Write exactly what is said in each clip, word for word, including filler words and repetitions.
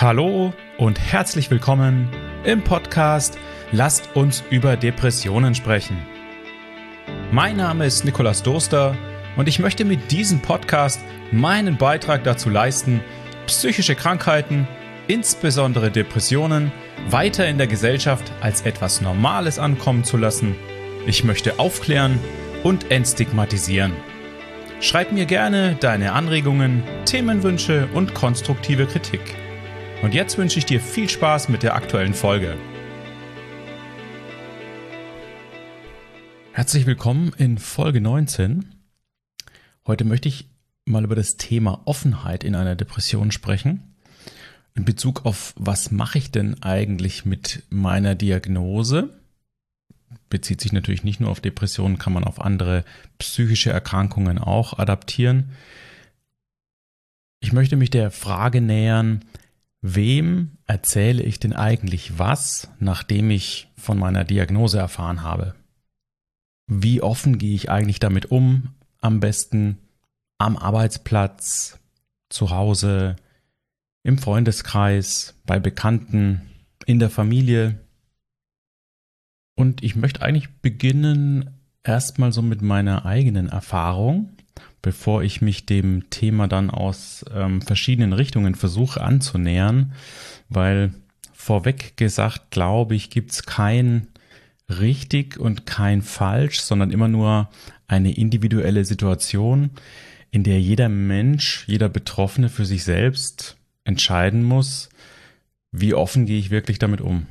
Hallo und herzlich willkommen im Podcast Lasst uns über Depressionen sprechen. Mein Name ist Nikolaus Durster und ich möchte mit diesem Podcast meinen Beitrag dazu leisten, psychische Krankheiten, insbesondere Depressionen, weiter in der Gesellschaft als etwas Normales ankommen zu lassen. Ich möchte aufklären und entstigmatisieren. Schreib mir gerne deine Anregungen, Themenwünsche und konstruktive Kritik. Und jetzt wünsche ich dir viel Spaß mit der aktuellen Folge. Herzlich willkommen in Folge neunzehn. Heute möchte ich mal über das Thema Offenheit in einer Depression sprechen. In Bezug auf, was mache ich denn eigentlich mit meiner Diagnose? Bezieht sich natürlich nicht nur auf Depressionen, kann man auf andere psychische Erkrankungen auch adaptieren. Ich möchte mich der Frage nähern, wem erzähle ich denn eigentlich was, nachdem ich von meiner Diagnose erfahren habe? Wie offen gehe ich eigentlich damit um? Am besten am Arbeitsplatz, zu Hause, im Freundeskreis, bei Bekannten, in der Familie. Und ich möchte eigentlich beginnen erstmal so mit meiner eigenen Erfahrung, bevor ich mich dem Thema dann aus ähm, verschiedenen Richtungen versuche anzunähern, weil vorweg gesagt, glaube ich, gibt es kein richtig und kein falsch, sondern immer nur eine individuelle Situation, in der jeder Mensch, jeder Betroffene für sich selbst entscheiden muss, wie offen gehe ich wirklich damit um.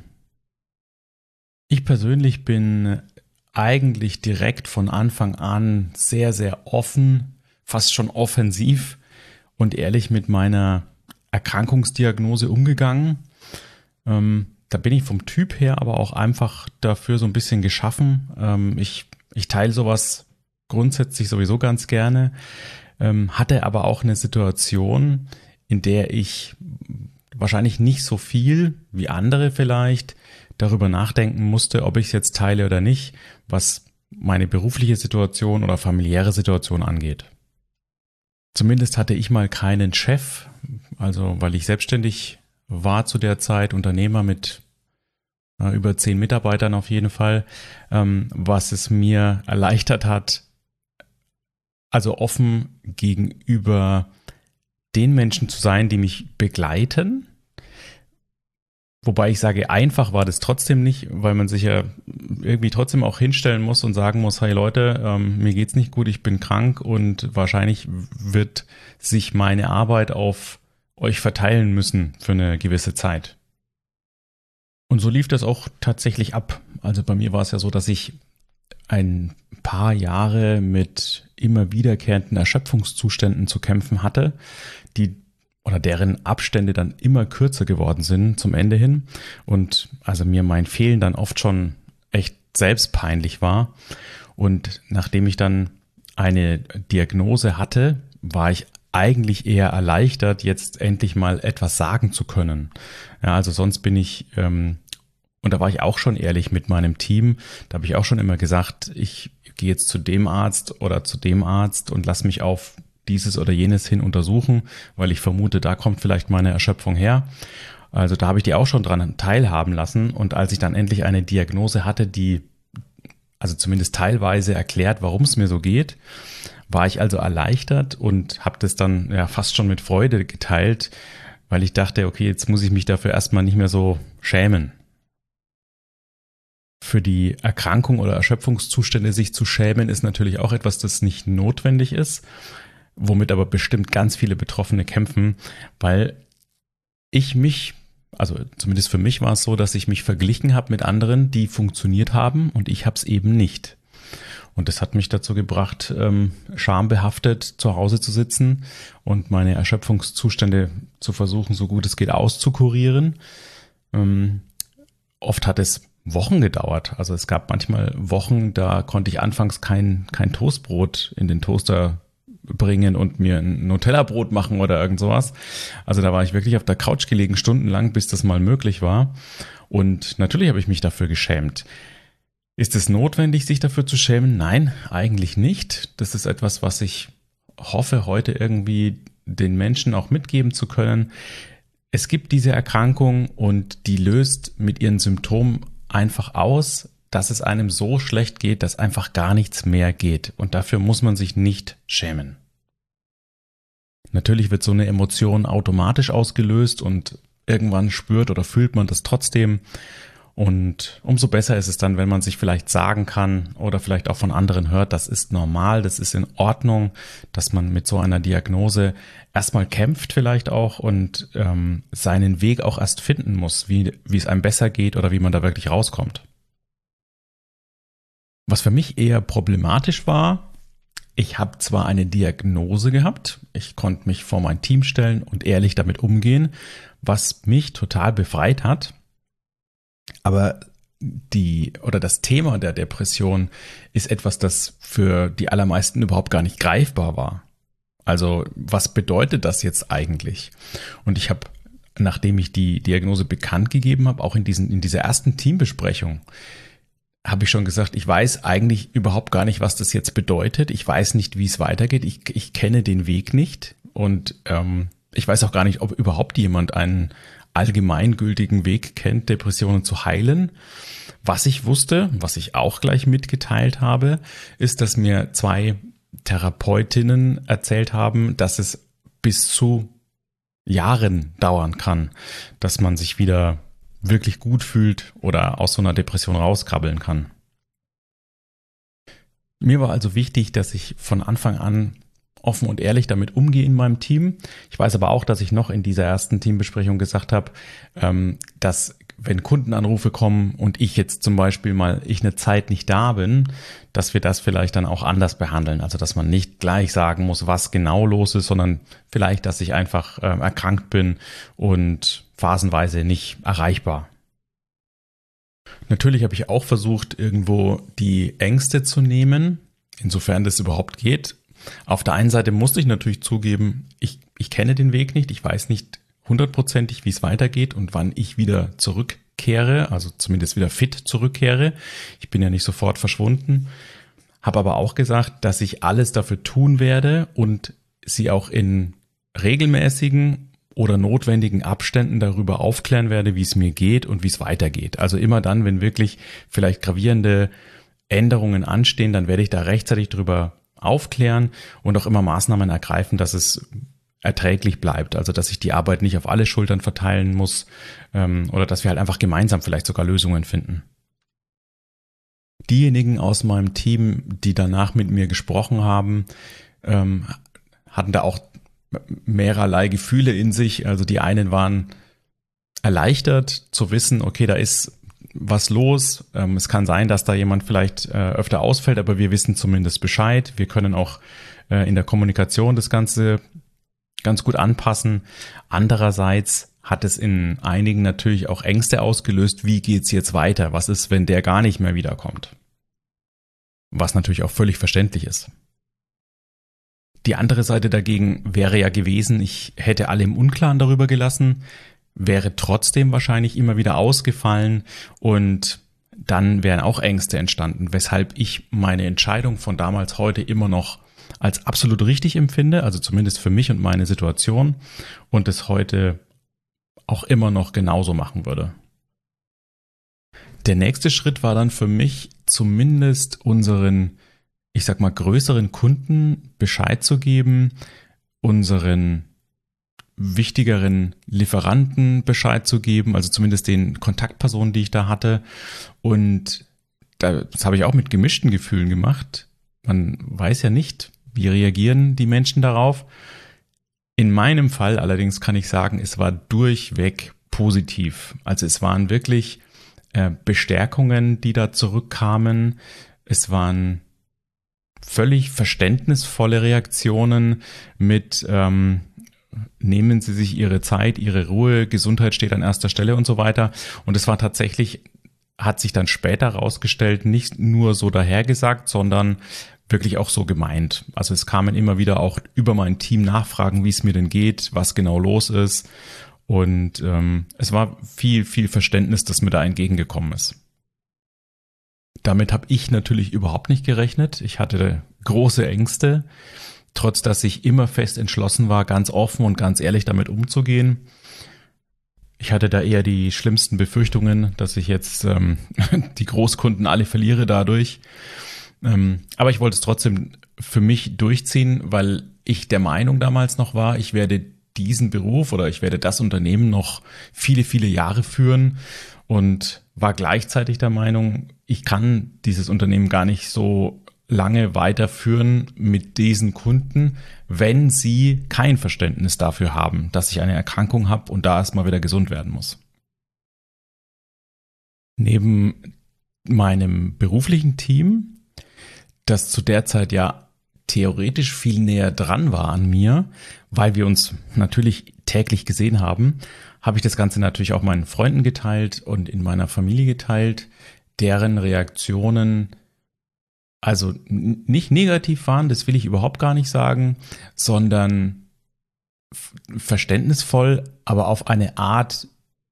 Ich persönlich bin eigentlich direkt von Anfang an sehr, sehr offen, fast schon offensiv und ehrlich mit meiner Erkrankungsdiagnose umgegangen. Ähm, da bin ich vom Typ her aber auch einfach dafür so ein bisschen geschaffen. Ähm, ich, ich teile sowas grundsätzlich sowieso ganz gerne, ähm, hatte aber auch eine Situation, in der ich wahrscheinlich nicht so viel wie andere vielleicht darüber nachdenken musste, ob ich es jetzt teile oder nicht, was meine berufliche Situation oder familiäre Situation angeht. Zumindest hatte ich mal keinen Chef, also weil ich selbstständig war zu der Zeit, Unternehmer mit äh, über zehn Mitarbeitern auf jeden Fall, ähm, was es mir erleichtert hat, also offen gegenüber den Menschen zu sein, die mich begleiten. Wobei ich sage, einfach war das trotzdem nicht, weil man sich ja irgendwie trotzdem auch hinstellen muss und sagen muss, hey Leute, ähm, mir geht's nicht gut, ich bin krank und wahrscheinlich wird sich meine Arbeit auf euch verteilen müssen für eine gewisse Zeit. Und so lief das auch tatsächlich ab. Also bei mir war es ja so, dass ich ein paar Jahre mit immer wiederkehrenden Erschöpfungszuständen zu kämpfen hatte, die oder deren Abstände dann immer kürzer geworden sind zum Ende hin und also mir mein Fehlen dann oft schon echt selbst peinlich war. Und nachdem ich dann eine Diagnose hatte, war ich eigentlich eher erleichtert, jetzt endlich mal etwas sagen zu können. Ja, also sonst bin ich, ähm, und da war ich auch schon ehrlich mit meinem Team, da habe ich auch schon immer gesagt, ich gehe jetzt zu dem Arzt oder zu dem Arzt und lass mich auf dieses oder jenes hin untersuchen, weil ich vermute, da kommt vielleicht meine Erschöpfung her. Also da habe ich die auch schon dran teilhaben lassen. Und als ich dann endlich eine Diagnose hatte, die also zumindest teilweise erklärt, warum es mir so geht, war ich also erleichtert und habe das dann ja fast schon mit Freude geteilt, weil ich dachte, okay, jetzt muss ich mich dafür erstmal nicht mehr so schämen. Für die Erkrankung oder Erschöpfungszustände sich zu schämen, ist natürlich auch etwas, das nicht notwendig ist, womit aber bestimmt ganz viele Betroffene kämpfen, weil ich mich, also zumindest für mich war es so, dass ich mich verglichen habe mit anderen, die funktioniert haben und ich habe es eben nicht. Und das hat mich dazu gebracht, ähm, schambehaftet zu Hause zu sitzen und meine Erschöpfungszustände zu versuchen, so gut es geht auszukurieren. Ähm, oft hat es Wochen gedauert. Also es gab manchmal Wochen, da konnte ich anfangs kein, kein Toastbrot in den Toaster bringen und mir ein Nutella-Brot machen oder irgend sowas. Also da war ich wirklich auf der Couch gelegen, stundenlang, bis das mal möglich war. Und natürlich habe ich mich dafür geschämt. Ist es notwendig, sich dafür zu schämen? Nein, eigentlich nicht. Das ist etwas, was ich hoffe, heute irgendwie den Menschen auch mitgeben zu können. Es gibt diese Erkrankung und die löst mit ihren Symptomen einfach aus, dass es einem so schlecht geht, dass einfach gar nichts mehr geht. Und dafür muss man sich nicht schämen. Natürlich wird so eine Emotion automatisch ausgelöst und irgendwann spürt oder fühlt man das trotzdem. Und umso besser ist es dann, wenn man sich vielleicht sagen kann oder vielleicht auch von anderen hört, das ist normal, das ist in Ordnung, dass man mit so einer Diagnose erstmal kämpft vielleicht auch und ähm, seinen Weg auch erst finden muss, wie, wie es einem besser geht oder wie man da wirklich rauskommt. Was für mich eher problematisch war, ich habe zwar eine Diagnose gehabt, ich konnte mich vor mein Team stellen und ehrlich damit umgehen, was mich total befreit hat. Aber die oder das Thema der Depression ist etwas, das für die allermeisten überhaupt gar nicht greifbar war. Also was bedeutet das jetzt eigentlich? Und ich habe, nachdem ich die Diagnose bekannt gegeben habe, auch in diesen in dieser ersten Teambesprechung, habe ich schon gesagt, ich weiß eigentlich überhaupt gar nicht, was das jetzt bedeutet. Ich weiß nicht, wie es weitergeht. Ich, ich kenne den Weg nicht und ähm, ich weiß auch gar nicht, ob überhaupt jemand einen allgemeingültigen Weg kennt, Depressionen zu heilen. Was ich wusste, was ich auch gleich mitgeteilt habe, ist, dass mir zwei Therapeutinnen erzählt haben, dass es bis zu Jahren dauern kann, dass man sich wieder wirklich gut fühlt oder aus so einer Depression rauskrabbeln kann. Mir war also wichtig, dass ich von Anfang an offen und ehrlich damit umgehe in meinem Team. Ich weiß aber auch, dass ich noch in dieser ersten Teambesprechung gesagt habe, dass wenn Kundenanrufe kommen und ich jetzt zum Beispiel mal, ich eine Zeit nicht da bin, dass wir das vielleicht dann auch anders behandeln. Also, dass man nicht gleich sagen muss, was genau los ist, sondern vielleicht, dass ich einfach äh, erkrankt bin und phasenweise nicht erreichbar. Natürlich habe ich auch versucht, irgendwo die Ängste zu nehmen, insofern das überhaupt geht. Auf der einen Seite musste ich natürlich zugeben, ich, ich kenne den Weg nicht, ich weiß nicht hundertprozentig, wie es weitergeht und wann ich wieder zurückkehre, also zumindest wieder fit zurückkehre. Ich bin ja nicht sofort verschwunden, habe aber auch gesagt, dass ich alles dafür tun werde und sie auch in regelmäßigen oder notwendigen Abständen darüber aufklären werde, wie es mir geht und wie es weitergeht. Also immer dann, wenn wirklich vielleicht gravierende Änderungen anstehen, dann werde ich da rechtzeitig drüber aufklären und auch immer Maßnahmen ergreifen, dass es erträglich bleibt. Also dass ich die Arbeit nicht auf alle Schultern verteilen muss ähm, oder dass wir halt einfach gemeinsam vielleicht sogar Lösungen finden. Diejenigen aus meinem Team, die danach mit mir gesprochen haben, ähm, hatten da auch mehrerlei Gefühle in sich. Also die einen waren erleichtert zu wissen, okay, da ist was los. Ähm, es kann sein, dass da jemand vielleicht äh, öfter ausfällt, aber wir wissen zumindest Bescheid. Wir können auch äh, in der Kommunikation das Ganze ganz gut anpassen. Andererseits hat es in einigen natürlich auch Ängste ausgelöst. Wie geht's jetzt weiter? Was ist, wenn der gar nicht mehr wiederkommt? Was natürlich auch völlig verständlich ist. Die andere Seite dagegen wäre ja gewesen, ich hätte alle im Unklaren darüber gelassen, wäre trotzdem wahrscheinlich immer wieder ausgefallen und dann wären auch Ängste entstanden, weshalb ich meine Entscheidung von damals heute immer noch als absolut richtig empfinde, also zumindest für mich und meine Situation und es heute auch immer noch genauso machen würde. Der nächste Schritt war dann für mich zumindest unseren, ich sag mal, größeren Kunden Bescheid zu geben, unseren wichtigeren Lieferanten Bescheid zu geben, also zumindest den Kontaktpersonen, die ich da hatte. Und das habe ich auch mit gemischten Gefühlen gemacht. Man weiß ja nicht, wie reagieren die Menschen darauf. In meinem Fall allerdings kann ich sagen, es war durchweg positiv. Also es waren wirklich äh, Bestärkungen, die da zurückkamen. Es waren völlig verständnisvolle Reaktionen mit ähm, nehmen Sie sich Ihre Zeit, Ihre Ruhe, Gesundheit steht an erster Stelle und so weiter. Und es war tatsächlich, hat sich dann später rausgestellt, nicht nur so dahergesagt, sondern wirklich auch so gemeint. Also es kamen immer wieder auch über mein Team Nachfragen, wie es mir denn geht, was genau los ist. Und ähm, es war viel, viel Verständnis, das mir da entgegengekommen ist. Damit habe ich natürlich überhaupt nicht gerechnet. Ich hatte große Ängste, trotz dass ich immer fest entschlossen war, ganz offen und ganz ehrlich damit umzugehen. Ich hatte da eher die schlimmsten Befürchtungen, dass ich jetzt ähm, die Großkunden alle verliere dadurch. Ähm, aber ich wollte es trotzdem für mich durchziehen, weil ich der Meinung damals noch war, ich werde diesen Beruf oder ich werde das Unternehmen noch viele, viele Jahre führen und war gleichzeitig der Meinung, ich kann dieses Unternehmen gar nicht so lange weiterführen mit diesen Kunden, wenn sie kein Verständnis dafür haben, dass ich eine Erkrankung habe und da erstmal wieder gesund werden muss. Neben meinem beruflichen Team, das zu der Zeit ja theoretisch viel näher dran war an mir, weil wir uns natürlich täglich gesehen haben, habe ich das Ganze natürlich auch meinen Freunden geteilt und in meiner Familie geteilt, deren Reaktionen also nicht negativ waren, das will ich überhaupt gar nicht sagen, sondern verständnisvoll, aber auf eine Art,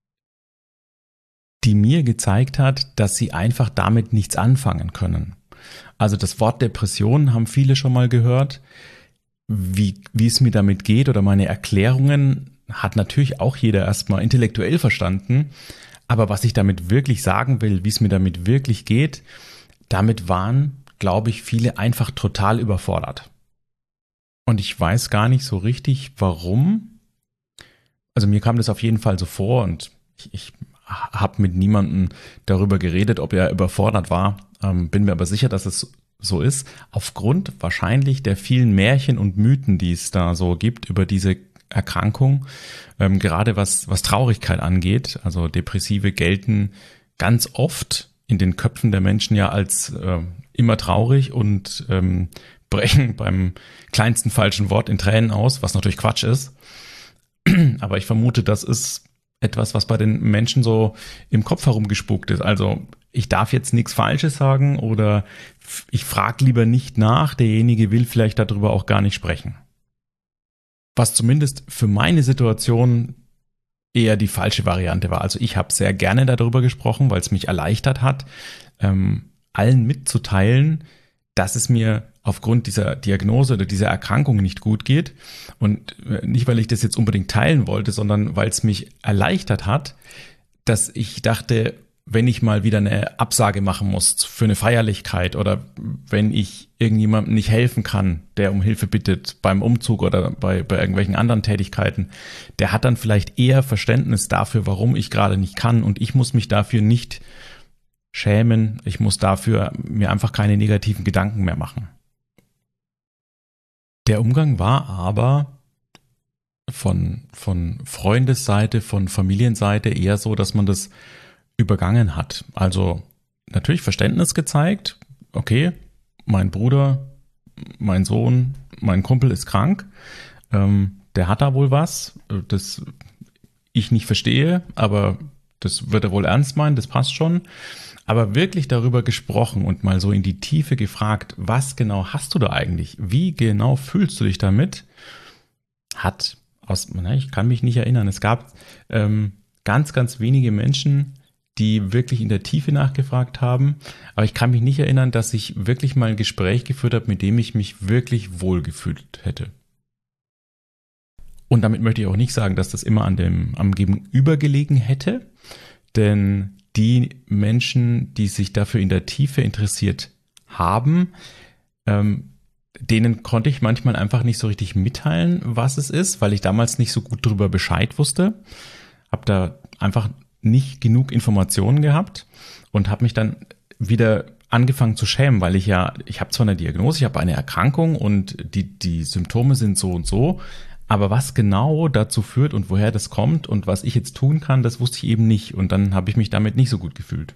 die mir gezeigt hat, dass sie einfach damit nichts anfangen können. Also das Wort Depression haben viele schon mal gehört. Wie, wie es mir damit geht oder meine Erklärungen hat natürlich auch jeder erstmal intellektuell verstanden. Aber was ich damit wirklich sagen will, wie es mir damit wirklich geht, damit waren, glaube ich, viele einfach total überfordert. Und ich weiß gar nicht so richtig, warum. Also mir kam das auf jeden Fall so vor und ich, ich habe mit niemandem darüber geredet, ob er überfordert war. Ähm, bin mir aber sicher, dass es so ist. Aufgrund wahrscheinlich der vielen Märchen und Mythen, die es da so gibt über diese Erkrankung. Ähm, gerade was, was Traurigkeit angeht. Also Depressive gelten ganz oft in den Köpfen der Menschen ja als äh, immer traurig und ähm, brechen beim kleinsten falschen Wort in Tränen aus, was natürlich Quatsch ist. Aber ich vermute, das ist etwas, was bei den Menschen so im Kopf herumgespukt ist. Also ich darf jetzt nichts Falsches sagen oder ich frage lieber nicht nach, derjenige will vielleicht darüber auch gar nicht sprechen. Was zumindest für meine Situation eher die falsche Variante war. Also ich habe sehr gerne darüber gesprochen, weil es mich erleichtert hat, ähm, allen mitzuteilen, dass es mir aufgrund dieser Diagnose oder dieser Erkrankung nicht gut geht. Und nicht, weil ich das jetzt unbedingt teilen wollte, sondern weil es mich erleichtert hat, dass ich dachte, wenn ich mal wieder eine Absage machen muss für eine Feierlichkeit oder wenn ich irgendjemandem nicht helfen kann, der um Hilfe bittet beim Umzug oder bei, bei irgendwelchen anderen Tätigkeiten, der hat dann vielleicht eher Verständnis dafür, warum ich gerade nicht kann und ich muss mich dafür nicht schämen, ich muss dafür mir einfach keine negativen Gedanken mehr machen. Der Umgang war aber von, von Freundesseite, von Familienseite eher so, dass man das übergangen hat. Also natürlich Verständnis gezeigt, okay, mein Bruder, mein Sohn, mein Kumpel ist krank, ähm, der hat da wohl was, das ich nicht verstehe, aber das wird er wohl ernst meinen, das passt schon. Aber wirklich darüber gesprochen und mal so in die Tiefe gefragt, was genau hast du da eigentlich? Wie genau fühlst du dich damit? Hat aus, ich kann mich nicht erinnern, es gab ähm, ganz, ganz wenige Menschen, die wirklich in der Tiefe nachgefragt haben. Aber ich kann mich nicht erinnern, dass ich wirklich mal ein Gespräch geführt habe, mit dem ich mich wirklich wohlgefühlt hätte. Und damit möchte ich auch nicht sagen, dass das immer an dem, am Gegenüber gelegen hätte, denn die Menschen, die sich dafür in der Tiefe interessiert haben, ähm, denen konnte ich manchmal einfach nicht so richtig mitteilen, was es ist, weil ich damals nicht so gut darüber Bescheid wusste. Habe da einfach nicht genug Informationen gehabt und habe mich dann wieder angefangen zu schämen, weil ich ja, ich habe zwar eine Diagnose, ich habe eine Erkrankung und die, die Symptome sind so und so, aber was genau dazu führt und woher das kommt und was ich jetzt tun kann, das wusste ich eben nicht. Und dann habe ich mich damit nicht so gut gefühlt.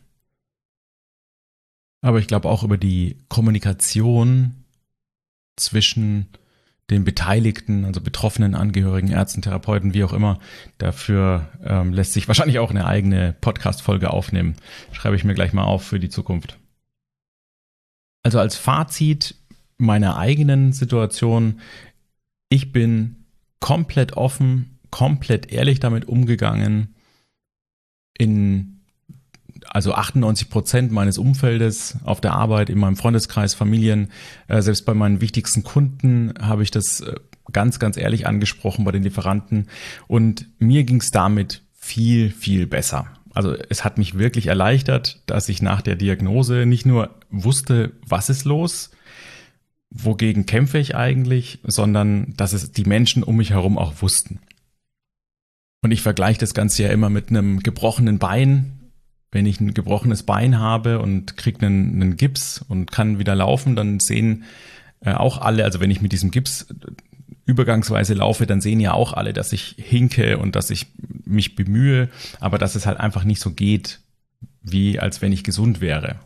Aber ich glaube auch über die Kommunikation zwischen den Beteiligten, also betroffenen Angehörigen, Ärzten, Therapeuten, wie auch immer, dafür ähm, lässt sich wahrscheinlich auch eine eigene Podcast-Folge aufnehmen. Schreibe ich mir gleich mal auf für die Zukunft. Also als Fazit meiner eigenen Situation, ich bin komplett offen, komplett ehrlich damit umgegangen. In also achtundneunzig Prozent meines Umfeldes auf der Arbeit, in meinem Freundeskreis, Familien, äh, selbst bei meinen wichtigsten Kunden habe ich das äh, ganz, ganz ehrlich angesprochen bei den Lieferanten. Und mir ging es damit viel, viel besser. Also es hat mich wirklich erleichtert, dass ich nach der Diagnose nicht nur wusste, was ist los, wogegen kämpfe ich eigentlich, sondern dass es die Menschen um mich herum auch wussten. Und ich vergleiche das Ganze ja immer mit einem gebrochenen Bein. Wenn ich ein gebrochenes Bein habe und kriege einen, einen Gips und kann wieder laufen, dann sehen äh, auch alle, also wenn ich mit diesem Gips übergangsweise laufe, dann sehen ja auch alle, dass ich hinke und dass ich mich bemühe, aber dass es halt einfach nicht so geht, wie als wenn ich gesund wäre.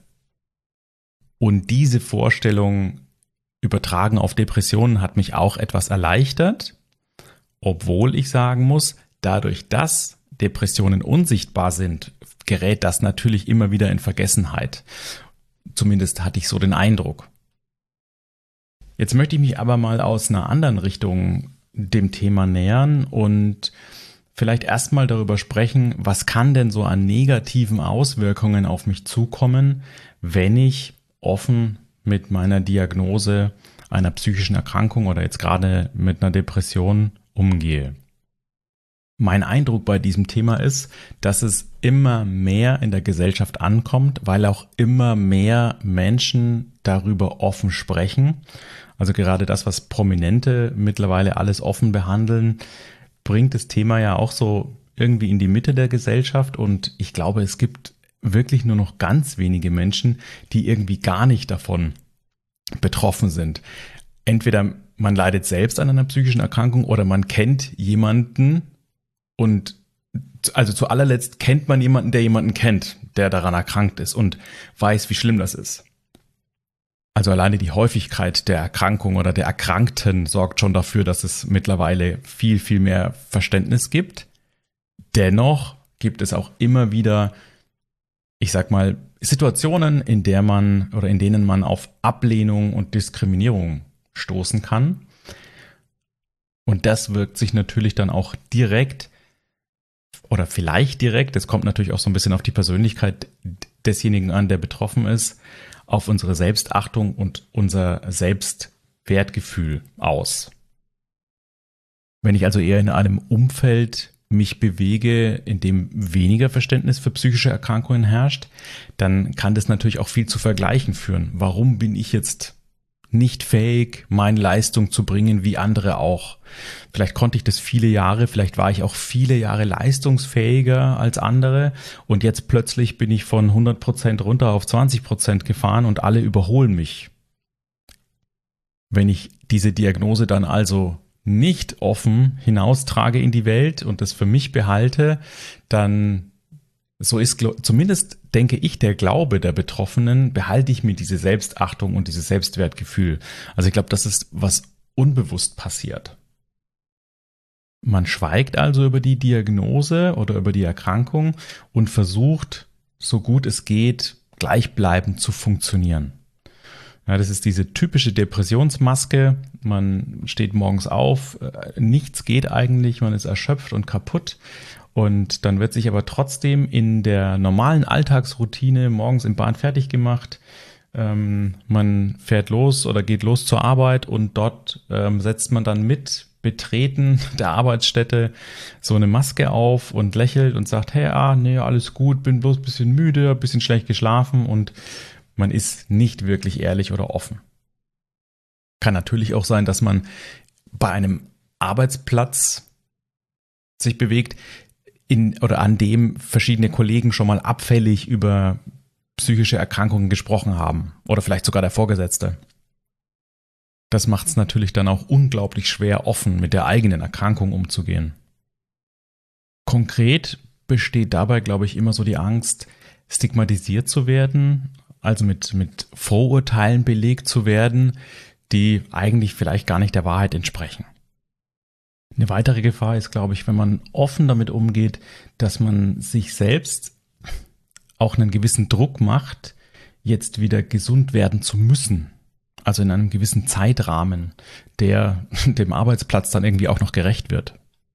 Und diese Vorstellung übertragen auf Depressionen hat mich auch etwas erleichtert, obwohl ich sagen muss, dadurch, dass Depressionen unsichtbar sind, gerät das natürlich immer wieder in Vergessenheit. Zumindest hatte ich so den Eindruck. Jetzt möchte ich mich aber mal aus einer anderen Richtung dem Thema nähern und vielleicht erstmal darüber sprechen, was kann denn so an negativen Auswirkungen auf mich zukommen, wenn ich offen mit meiner Diagnose einer psychischen Erkrankung oder jetzt gerade mit einer Depression umgehe. Mein Eindruck bei diesem Thema ist, dass es immer mehr in der Gesellschaft ankommt, weil auch immer mehr Menschen darüber offen sprechen. Also gerade das, was Prominente mittlerweile alles offen behandeln, bringt das Thema ja auch so irgendwie in die Mitte der Gesellschaft. Und ich glaube, es gibt wirklich nur noch ganz wenige Menschen, die irgendwie gar nicht davon betroffen sind. Entweder man leidet selbst an einer psychischen Erkrankung oder man kennt jemanden und also zu allerletzt kennt man jemanden, der jemanden kennt, der daran erkrankt ist und weiß, wie schlimm das ist. Also alleine die Häufigkeit der Erkrankung oder der Erkrankten sorgt schon dafür, dass es mittlerweile viel, viel mehr Verständnis gibt. Dennoch gibt es auch immer wieder, ich sag mal, Situationen, in der man oder in denen man auf Ablehnung und Diskriminierung stoßen kann. Und das wirkt sich natürlich dann auch direkt oder vielleicht direkt, es kommt natürlich auch so ein bisschen auf die Persönlichkeit desjenigen an, der betroffen ist, auf unsere Selbstachtung und unser Selbstwertgefühl aus. Wenn ich also eher in einem Umfeld mich bewege, in dem weniger Verständnis für psychische Erkrankungen herrscht, dann kann das natürlich auch viel zu Vergleichen führen. Warum bin ich jetzt nicht fähig, meine Leistung zu bringen, wie andere auch? Vielleicht konnte ich das viele Jahre, vielleicht war ich auch viele Jahre leistungsfähiger als andere und jetzt plötzlich bin ich von hundert Prozent runter auf zwanzig Prozent gefahren und alle überholen mich. Wenn ich diese Diagnose dann also nicht offen hinaustrage in die Welt und das für mich behalte, dann, so ist zumindest, denke ich, der Glaube der Betroffenen, behalte ich mir diese Selbstachtung und dieses Selbstwertgefühl. Also ich glaube, das ist, was unbewusst passiert. Man schweigt also über die Diagnose oder über die Erkrankung und versucht, so gut es geht, gleichbleibend zu funktionieren. Ja, das ist diese typische Depressionsmaske. Man steht morgens auf, nichts geht eigentlich, man ist erschöpft und kaputt. Und dann wird sich aber trotzdem in der normalen Alltagsroutine morgens im Bahn fertig gemacht. Ähm, man fährt los oder geht los zur Arbeit und dort ähm, setzt man dann mit Betreten der Arbeitsstätte so eine Maske auf und lächelt und sagt, hey, ah, nee, alles gut, bin bloß ein bisschen müde, ein bisschen schlecht geschlafen und man ist nicht wirklich ehrlich oder offen. Kann natürlich auch sein, dass man bei einem Arbeitsplatz sich bewegt, in oder an dem verschiedene Kollegen schon mal abfällig über psychische Erkrankungen gesprochen haben oder vielleicht sogar der Vorgesetzte. Das macht es natürlich dann auch unglaublich schwer, offen mit der eigenen Erkrankung umzugehen. Konkret besteht dabei, glaube ich, immer so die Angst, stigmatisiert zu werden, also mit, mit Vorurteilen belegt zu werden, die eigentlich vielleicht gar nicht der Wahrheit entsprechen. Eine weitere Gefahr ist, glaube ich, wenn man offen damit umgeht, dass man sich selbst auch einen gewissen Druck macht, jetzt wieder gesund werden zu müssen. Also in einem gewissen Zeitrahmen, der dem Arbeitsplatz dann irgendwie auch noch gerecht wird.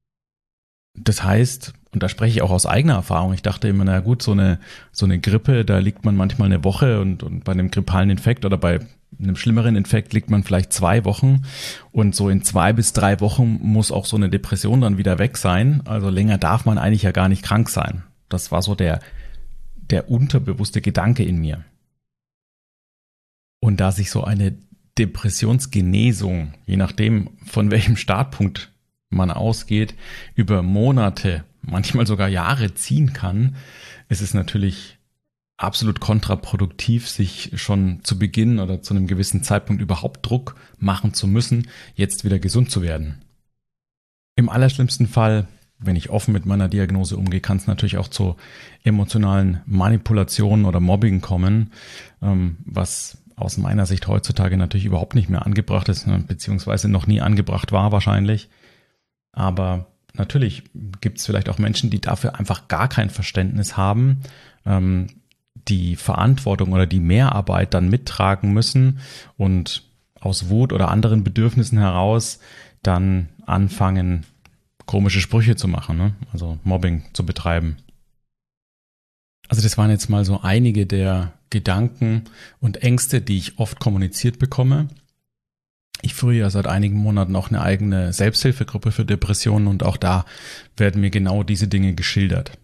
Das heißt, und da spreche ich auch aus eigener Erfahrung, ich dachte immer, na gut, so eine, so eine Grippe, da liegt man manchmal eine Woche und, und bei einem grippalen Infekt oder bei einem schlimmeren Infekt liegt man vielleicht zwei Wochen und so in zwei bis drei Wochen muss auch so eine Depression dann wieder weg sein. Also länger darf man eigentlich ja gar nicht krank sein. Das war so der, der unterbewusste Gedanke in mir. Und da sich so eine Depressionsgenesung, je nachdem von welchem Startpunkt man ausgeht, über Monate, manchmal sogar Jahre ziehen kann, ist es natürlich absolut kontraproduktiv, sich schon zu Beginn oder zu einem gewissen Zeitpunkt überhaupt Druck machen zu müssen, jetzt wieder gesund zu werden. Im allerschlimmsten Fall, wenn ich offen mit meiner Diagnose umgehe, kann es natürlich auch zu emotionalen Manipulationen oder Mobbing kommen, was aus meiner Sicht heutzutage natürlich überhaupt nicht mehr angebracht ist, beziehungsweise noch nie angebracht war wahrscheinlich. Aber natürlich gibt es vielleicht auch Menschen, die dafür einfach gar kein Verständnis haben, die Verantwortung oder die Mehrarbeit dann mittragen müssen und aus Wut oder anderen Bedürfnissen heraus dann anfangen, komische Sprüche zu machen, ne? Also Mobbing zu betreiben. Also das waren jetzt mal so einige der Gedanken und Ängste, die ich oft kommuniziert bekomme. Ich führe ja seit einigen Monaten auch eine eigene Selbsthilfegruppe für Depressionen und auch da werden mir genau diese Dinge geschildert.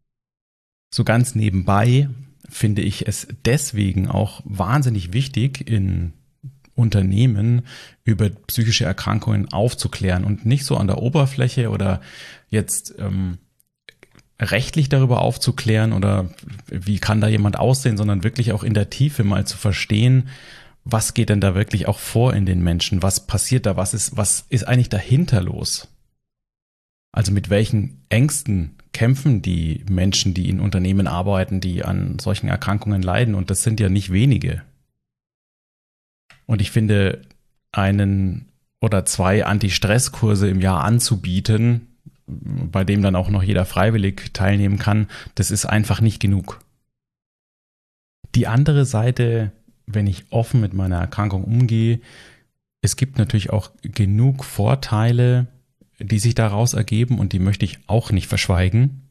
So ganz nebenbei finde ich es deswegen auch wahnsinnig wichtig, in Unternehmen über psychische Erkrankungen aufzuklären und nicht so an der Oberfläche oder jetzt ähm, rechtlich darüber aufzuklären oder wie kann da jemand aussehen, sondern wirklich auch in der Tiefe mal zu verstehen, was geht denn da wirklich auch vor in den Menschen, was passiert da, was ist, was ist eigentlich dahinter los? Also mit welchen Ängsten kämpfen die Menschen, die in Unternehmen arbeiten, die an solchen Erkrankungen leiden, und das sind ja nicht wenige. Und ich finde, einen oder zwei Anti-Stress-Kurse im Jahr anzubieten, bei dem dann auch noch jeder freiwillig teilnehmen kann, das ist einfach nicht genug. Die andere Seite, wenn ich offen mit meiner Erkrankung umgehe, es gibt natürlich auch genug Vorteile, die sich daraus ergeben, und die möchte ich auch nicht verschweigen.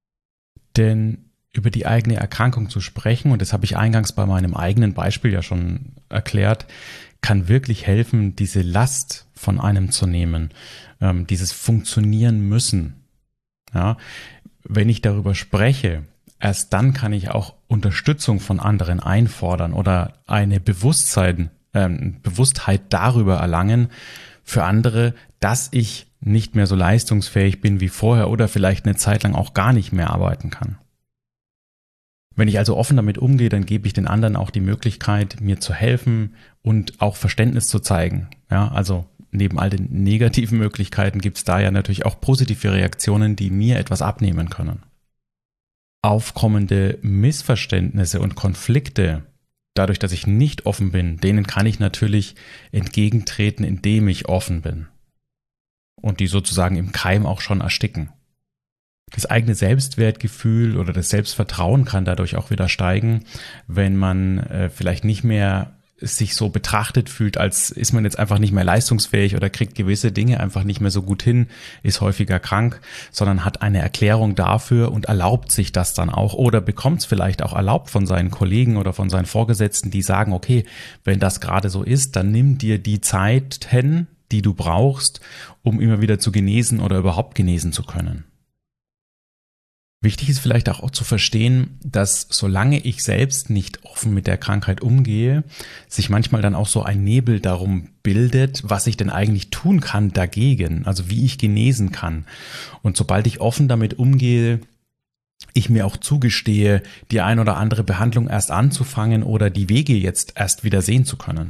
Denn über die eigene Erkrankung zu sprechen, und das habe ich eingangs bei meinem eigenen Beispiel ja schon erklärt, kann wirklich helfen, diese Last von einem zu nehmen, ähm, dieses Funktionieren müssen. Ja, wenn ich darüber spreche, erst dann kann ich auch Unterstützung von anderen einfordern oder eine Bewusstsein, äh, Bewusstheit darüber erlangen für andere, dass ich nicht mehr so leistungsfähig bin wie vorher oder vielleicht eine Zeit lang auch gar nicht mehr arbeiten kann. Wenn ich also offen damit umgehe, dann gebe ich den anderen auch die Möglichkeit, mir zu helfen und auch Verständnis zu zeigen. Ja, also neben all den negativen Möglichkeiten gibt es da ja natürlich auch positive Reaktionen, die mir etwas abnehmen können. Aufkommende Missverständnisse und Konflikte, dadurch, dass ich nicht offen bin, denen kann ich natürlich entgegentreten, indem ich offen bin. Und die sozusagen im Keim auch schon ersticken. Das eigene Selbstwertgefühl oder das Selbstvertrauen kann dadurch auch wieder steigen, wenn man äh, vielleicht nicht mehr sich so betrachtet fühlt, als ist man jetzt einfach nicht mehr leistungsfähig oder kriegt gewisse Dinge einfach nicht mehr so gut hin, ist häufiger krank, sondern hat eine Erklärung dafür und erlaubt sich das dann auch oder bekommt es vielleicht auch erlaubt von seinen Kollegen oder von seinen Vorgesetzten, die sagen, okay, wenn das gerade so ist, dann nimm dir die Zeit hin, die du brauchst, um immer wieder zu genesen oder überhaupt genesen zu können. Wichtig ist vielleicht auch zu verstehen, dass solange ich selbst nicht offen mit der Krankheit umgehe, sich manchmal dann auch so ein Nebel darum bildet, was ich denn eigentlich tun kann dagegen, also wie ich genesen kann. Und sobald ich offen damit umgehe, ich mir auch zugestehe, die ein oder andere Behandlung erst anzufangen oder die Wege jetzt erst wieder sehen zu können.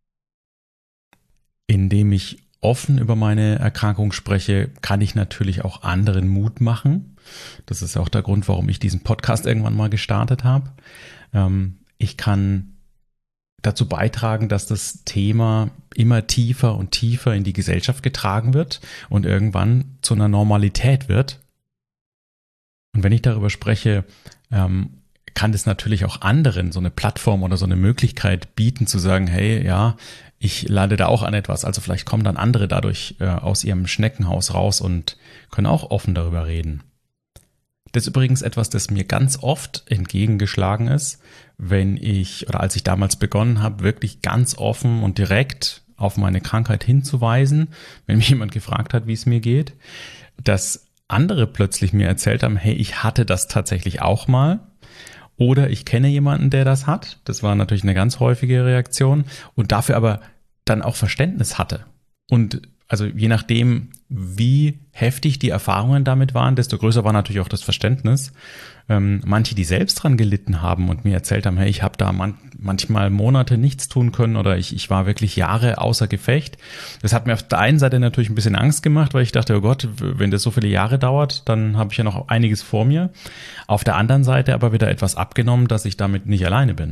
Indem ich offen über meine Erkrankung spreche, kann ich natürlich auch anderen Mut machen. Das ist auch der Grund, warum ich diesen Podcast irgendwann mal gestartet habe. Ich kann dazu beitragen, dass das Thema immer tiefer und tiefer in die Gesellschaft getragen wird und irgendwann zu einer Normalität wird. Und wenn ich darüber spreche, kann das natürlich auch anderen so eine Plattform oder so eine Möglichkeit bieten, zu sagen, hey, ja, ich lade da auch an etwas. Also vielleicht kommen dann andere dadurch äh, aus ihrem Schneckenhaus raus und können auch offen darüber reden. Das ist übrigens etwas, das mir ganz oft entgegengeschlagen ist, wenn ich oder als ich damals begonnen habe, wirklich ganz offen und direkt auf meine Krankheit hinzuweisen, wenn mich jemand gefragt hat, wie es mir geht, dass andere plötzlich mir erzählt haben, hey, ich hatte das tatsächlich auch mal oder ich kenne jemanden, der das hat. Das war natürlich eine ganz häufige Reaktion und dafür aber dann auch Verständnis hatte. Und also je nachdem, wie heftig die Erfahrungen damit waren, desto größer war natürlich auch das Verständnis. Ähm, manche, die selbst dran gelitten haben und mir erzählt haben, hey, ich habe da man, manchmal Monate nichts tun können oder ich, ich war wirklich Jahre außer Gefecht. Das hat mir auf der einen Seite natürlich ein bisschen Angst gemacht, weil ich dachte, oh Gott, wenn das so viele Jahre dauert, dann habe ich ja noch einiges vor mir. Auf der anderen Seite aber wieder etwas abgenommen, dass ich damit nicht alleine bin.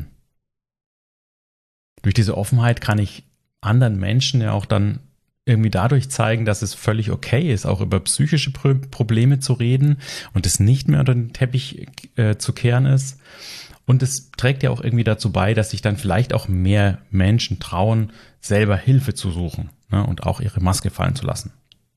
Durch diese Offenheit kann ich anderen Menschen ja auch dann irgendwie dadurch zeigen, dass es völlig okay ist, auch über psychische Probleme zu reden und es nicht mehr unter den Teppich äh, zu kehren ist. Und es trägt ja auch irgendwie dazu bei, dass sich dann vielleicht auch mehr Menschen trauen, selber Hilfe zu suchen, ne, und auch ihre Maske fallen zu lassen.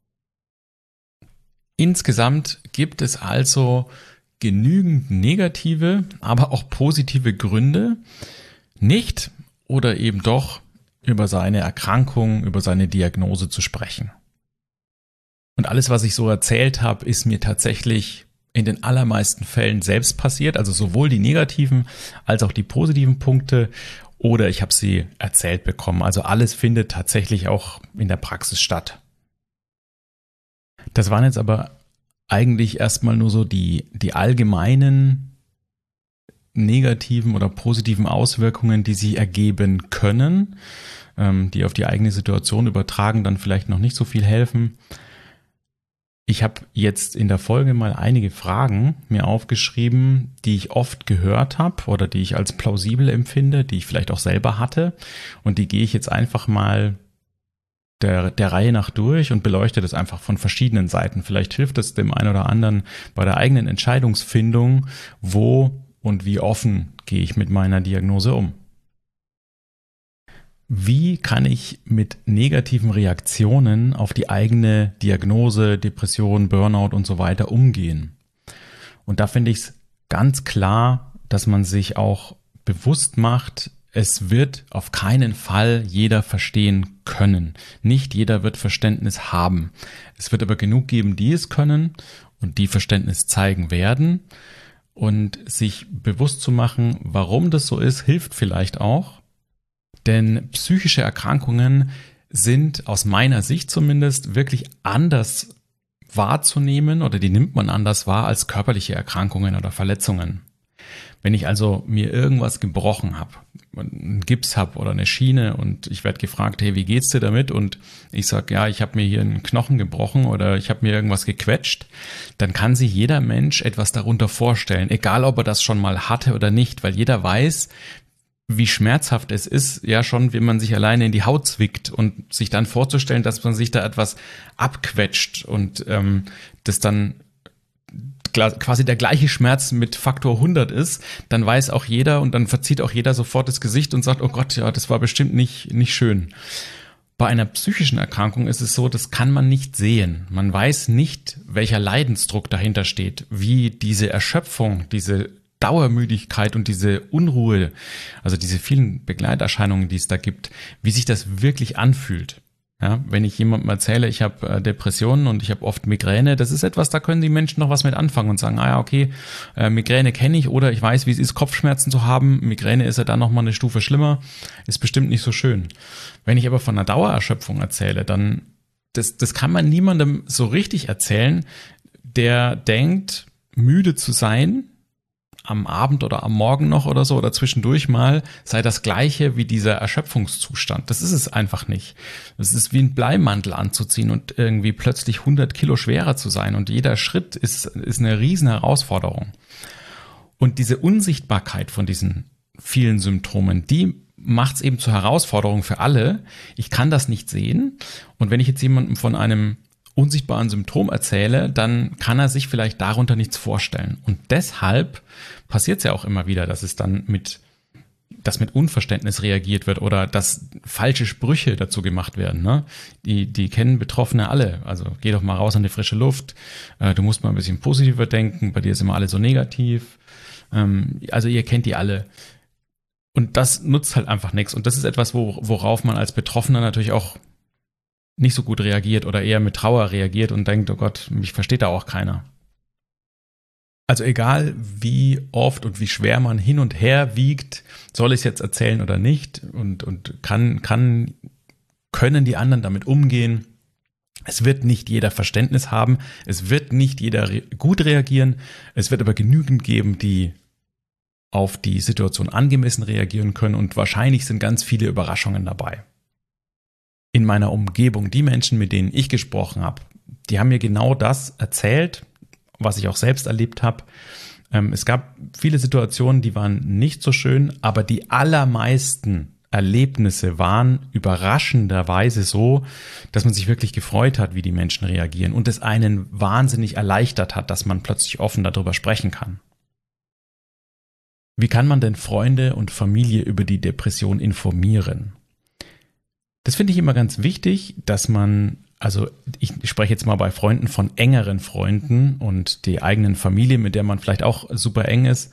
Insgesamt gibt es also genügend negative, aber auch positive Gründe, nicht oder eben doch über seine Erkrankung, über seine Diagnose zu sprechen. Und alles, was ich so erzählt habe, ist mir tatsächlich in den allermeisten Fällen selbst passiert, also sowohl die negativen als auch die positiven Punkte, oder ich habe sie erzählt bekommen. Also alles findet tatsächlich auch in der Praxis statt. Das waren jetzt aber eigentlich erstmal nur so die, die allgemeinen negativen oder positiven Auswirkungen, die sich ergeben können, ähm, die auf die eigene Situation übertragen, dann vielleicht noch nicht so viel helfen. Ich habe jetzt in der Folge mal einige Fragen mir aufgeschrieben, die ich oft gehört habe oder die ich als plausibel empfinde, die ich vielleicht auch selber hatte, und die gehe ich jetzt einfach mal der, der Reihe nach durch und beleuchte das einfach von verschiedenen Seiten. Vielleicht hilft es dem einen oder anderen bei der eigenen Entscheidungsfindung, wo und wie offen gehe ich mit meiner Diagnose um? Wie kann ich mit negativen Reaktionen auf die eigene Diagnose, Depression, Burnout und so weiter umgehen? Und da finde ich es ganz klar, dass man sich auch bewusst macht, es wird auf keinen Fall jeder verstehen können. Nicht jeder wird Verständnis haben. Es wird aber genug geben, die es können und die Verständnis zeigen werden. Und sich bewusst zu machen, warum das so ist, hilft vielleicht auch. Denn psychische Erkrankungen sind aus meiner Sicht zumindest wirklich anders wahrzunehmen oder die nimmt man anders wahr als körperliche Erkrankungen oder Verletzungen. Wenn ich also mir irgendwas gebrochen habe, einen Gips habe oder eine Schiene und ich werde gefragt, hey, wie geht's dir damit? Und ich sage, ja, ich habe mir hier einen Knochen gebrochen oder ich habe mir irgendwas gequetscht, dann kann sich jeder Mensch etwas darunter vorstellen, egal ob er das schon mal hatte oder nicht, weil jeder weiß, wie schmerzhaft es ist, ja schon, wenn man sich alleine in die Haut zwickt und sich dann vorzustellen, dass man sich da etwas abquetscht und ähm, das dann quasi der gleiche Schmerz mit Faktor hundert ist, dann weiß auch jeder und dann verzieht auch jeder sofort das Gesicht und sagt, oh Gott, ja, das war bestimmt nicht, nicht schön. Bei einer psychischen Erkrankung ist es so, das kann man nicht sehen. Man weiß nicht, welcher Leidensdruck dahinter steht, wie diese Erschöpfung, diese Dauermüdigkeit und diese Unruhe, also diese vielen Begleiterscheinungen, die es da gibt, wie sich das wirklich anfühlt. Ja, wenn ich jemandem erzähle, ich habe Depressionen und ich habe oft Migräne, das ist etwas, da können die Menschen noch was mit anfangen und sagen, ah ja, okay, äh, Migräne kenne ich oder ich weiß, wie es ist, Kopfschmerzen zu haben. Migräne ist ja dann nochmal eine Stufe schlimmer, ist bestimmt nicht so schön. Wenn ich aber von einer Dauererschöpfung erzähle, dann, das, das kann man niemandem so richtig erzählen, der denkt, müde zu sein, am Abend oder am Morgen noch oder so oder zwischendurch mal, sei das gleiche wie dieser Erschöpfungszustand. Das ist es einfach nicht. Es ist wie ein Bleimantel anzuziehen und irgendwie plötzlich hundert Kilo schwerer zu sein und jeder Schritt ist, ist eine riesen Herausforderung. Und diese Unsichtbarkeit von diesen vielen Symptomen, die macht es eben zur Herausforderung für alle. Ich kann das nicht sehen und wenn ich jetzt jemandem von einem unsichtbaren Symptom erzähle, dann kann er sich vielleicht darunter nichts vorstellen. Und deshalb passiert es ja auch immer wieder, dass es dann mit dass mit Unverständnis reagiert wird oder dass falsche Sprüche dazu gemacht werden. Ne? Die, die kennen Betroffene alle. Also geh doch mal raus an die frische Luft. Äh, du musst mal ein bisschen positiver denken. Bei dir ist immer alles so negativ. Ähm, also ihr kennt die alle. Und das nutzt halt einfach nichts. Und das ist etwas, wo, worauf man als Betroffener natürlich auch nicht so gut reagiert oder eher mit Trauer reagiert und denkt, oh Gott, mich versteht da auch keiner. Also egal, wie oft und wie schwer man hin und her wiegt, soll ich es jetzt erzählen oder nicht und, und kann, kann, können die anderen damit umgehen. Es wird nicht jeder Verständnis haben, es wird nicht jeder re- gut reagieren, es wird aber genügend geben, die auf die Situation angemessen reagieren können und wahrscheinlich sind ganz viele Überraschungen dabei. In meiner Umgebung, die Menschen, mit denen ich gesprochen habe, die haben mir genau das erzählt, was ich auch selbst erlebt habe. Ähm, es gab viele Situationen, die waren nicht so schön, aber die allermeisten Erlebnisse waren überraschenderweise so, dass man sich wirklich gefreut hat, wie die Menschen reagieren und es einen wahnsinnig erleichtert hat, dass man plötzlich offen darüber sprechen kann. Wie kann man denn Freunde und Familie über die Depression informieren? Das finde ich immer ganz wichtig, dass man, also ich spreche jetzt mal bei Freunden von engeren Freunden und die eigenen Familie, mit der man vielleicht auch super eng ist,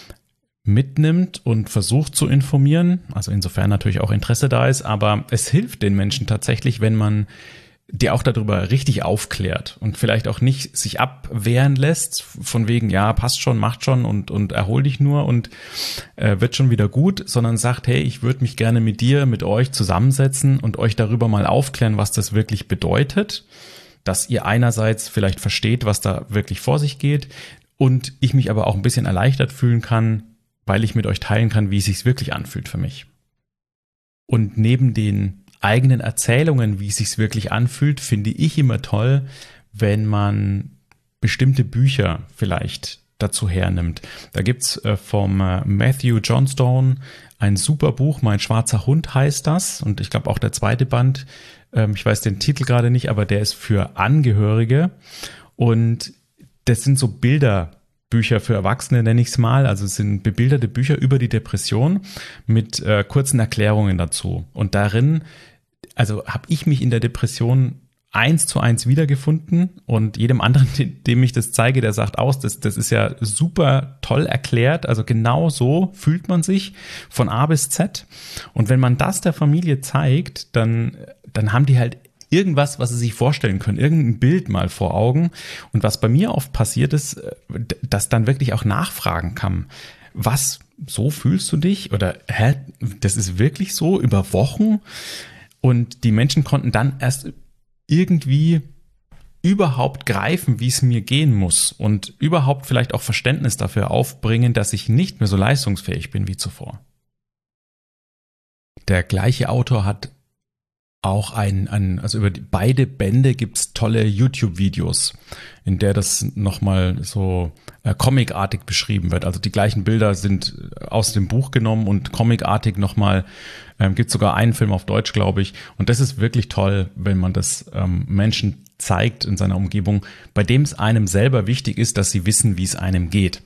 mitnimmt und versucht zu informieren, also insofern natürlich auch Interesse da ist, aber es hilft den Menschen tatsächlich, wenn man die auch darüber richtig aufklärt und vielleicht auch nicht sich abwehren lässt, von wegen, ja, passt schon, macht schon und, und erhol dich nur und äh, wird schon wieder gut, sondern sagt, hey, ich würde mich gerne mit dir, mit euch zusammensetzen und euch darüber mal aufklären, was das wirklich bedeutet, dass ihr einerseits vielleicht versteht, was da wirklich vor sich geht und ich mich aber auch ein bisschen erleichtert fühlen kann, weil ich mit euch teilen kann, wie es sich wirklich anfühlt für mich. Und neben den eigenen Erzählungen, wie es sich wirklich anfühlt, finde ich immer toll, wenn man bestimmte Bücher vielleicht dazu hernimmt. Da gibt's äh, vom äh, Matthew Johnstone ein super Buch, Mein schwarzer Hund heißt das. Und ich glaube auch der zweite Band, ähm, ich weiß den Titel gerade nicht, aber der ist für Angehörige. Und das sind so Bilder, Bücher für Erwachsene nenne ich es mal, also es sind bebilderte Bücher über die Depression mit äh, kurzen Erklärungen dazu. Und darin, also habe ich mich in der Depression eins zu eins wiedergefunden und jedem anderen, dem ich das zeige, der sagt aus, das, das ist ja super toll erklärt, also genau so fühlt man sich von A bis Z. Und wenn man das der Familie zeigt, dann, dann haben die halt irgendwas, was sie sich vorstellen können, irgendein Bild mal vor Augen. Und was bei mir oft passiert ist, dass dann wirklich auch nachfragen kann, was, so fühlst du dich? Oder, hä, das ist wirklich so über Wochen? Und die Menschen konnten dann erst irgendwie überhaupt greifen, wie es mir gehen muss und überhaupt vielleicht auch Verständnis dafür aufbringen, dass ich nicht mehr so leistungsfähig bin wie zuvor. Der gleiche Autor hat auch ein, ein, also über die, beide Bände gibt's tolle YouTube-Videos, in der das nochmal so äh, comicartig beschrieben wird. Also die gleichen Bilder sind aus dem Buch genommen und comicartig nochmal, ähm, gibt sogar einen Film auf Deutsch, glaube ich. Und das ist wirklich toll, wenn man das ähm, Menschen zeigt in seiner Umgebung, bei dem es einem selber wichtig ist, dass sie wissen, wie es einem geht.